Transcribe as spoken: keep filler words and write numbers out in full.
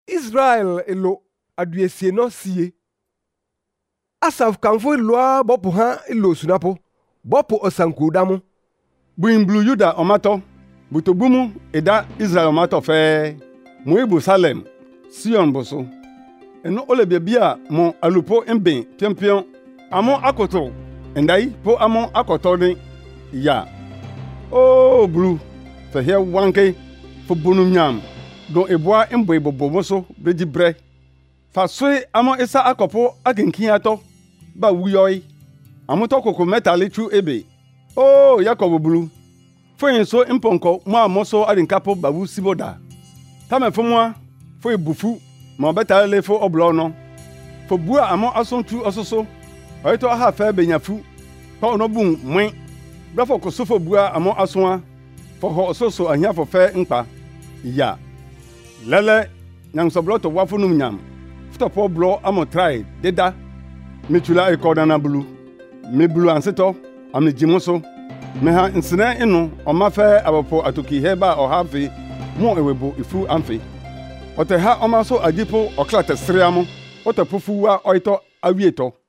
Israel ilo aduesie no sie. Asaf kanfo loa bopo ha ilo sunapo. Bopo osankudamu. Buimblu Yuda omato. Butobumu eda Israel omato fe. Moibu Salem. Sion boso. Eno ole bia mo alupo emben piempion. Amo akoto. Endai po amo akoto ni ya. Oh blue. Fe here wanke fo bonum nyam. Don eboa embo ebobo moso beji bre. Fa soe amo isa akopo agenkin ato. Ba wuyoi. Amo to koko metali tru ebe. Oh Yakob blue. Fo yin so imponko mo amoso adinkapo bawu siboda. Tame fo moa fo ebufu mo beta le fo oblo no. Fo bua amo asontu ososo. Oyito ha fa benyafu. Pa ono bun mwen. Brafo ko sofo bua amo asonwa. Fo ho ososo ahia fo fe npa. Ya. Lele nyang soblo to wafu num nyam. Fto po blo amo try deda. Mitula e kodana bulu. Me bulu anseto am jimoso. Me ha nsene eno o ma fe abopo atoki heba o hafi mo ewebo ifu amfe. Ote ha o ma so agipo o klate sreamo. Ote pofuwa oito awieto.